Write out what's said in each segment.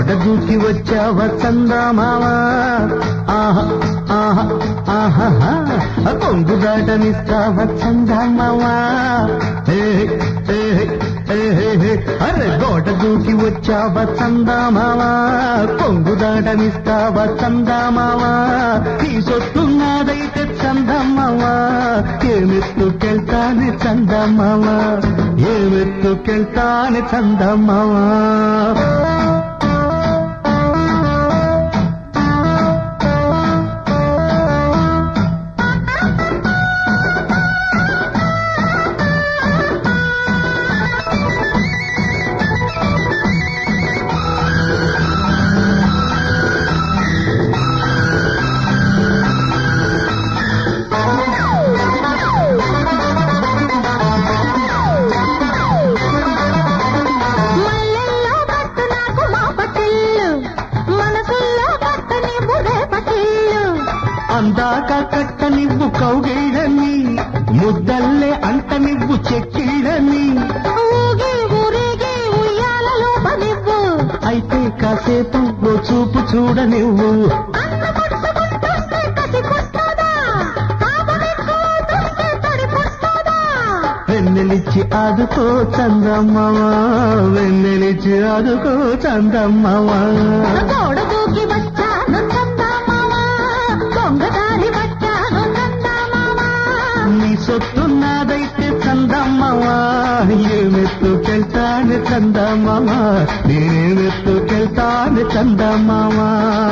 గోడ దూకి వచ్చావ చందమావా ఆహా ఆహా ఆహా కొంగు దాటనిస్తావ చందమావా అరే గోడ దూకి వచ్చావ చందమావా కొంగు దాటనిస్తావ చందమావా ఈ సొత్తున్నదైతే చందమావా ఏమెత్తుకెళ్తానే చందమావా ఏమెత్తుకెళ్తానే చందమావా అందాక కట్ట నివ్వు కౌగిళ్ళని ముద్దల్లే అంట నివ్వు చెక్కిళ్ళని అయితే కాసేపు ఓ చూపు చూడ నువ్వు వెన్నెలిచ్చి ఆదుకో చందమ్మవా వెన్నెలిచ్చి ఆదుకో చందమ్మవా గోడ దూకి వచ్చాను చందమావా దొంగదారి వచ్చాను చందమావా నీ సొత్తున్నదైతే చందమ్మవా ఏమెత్తుకెళ్తాను చందమ్మవా నేనేమెత్తుకెళ్తాను చందమ్మవా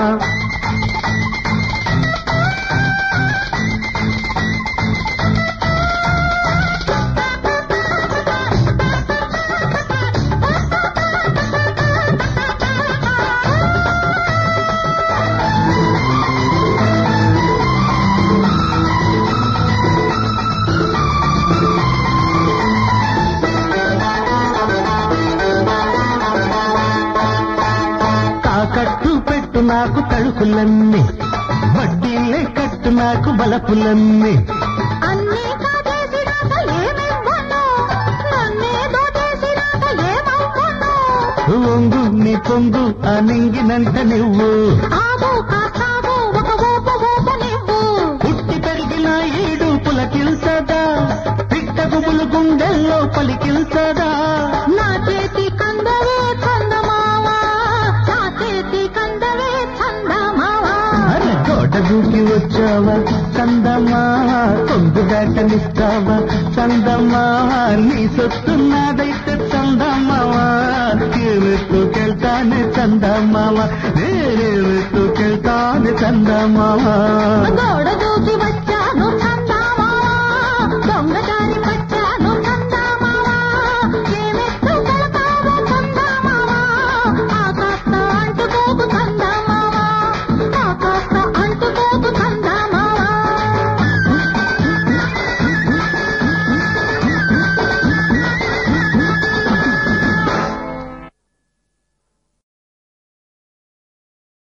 కట్టు పెట్టు నాకు తలుపులన్నీ వడ్డీలే కట్టు నాకు బలపులన్నీ అన్నీ కాదేసినాక ఏమివ్వను నన్నేదో చేసినాక ఏమవ్వను ఒంగు నీ పొంగు ఆ నింగినంట నువ్వు ఆగు కాసాగు ఒక ఊపు ఊపు నువ్వు పుట్టి పెరిగిన ఈడు పులకిల్సదా పిట్ట గుబులు గుండెల్లో పలికిల్సదా నా చేతి కందవే చందమావా నా చేతి కందవే చందమావా అరే గోడ దూకి వచ్చావా చందమావా కొంగు దాటనిస్తావా చందమావా నీ సొత్తున్నదైతే చందమావా ఏమెత్తుకెళ్తానే చందమావా నేనేమెత్తుకెళ్తానే చందమావా గోడ దూకి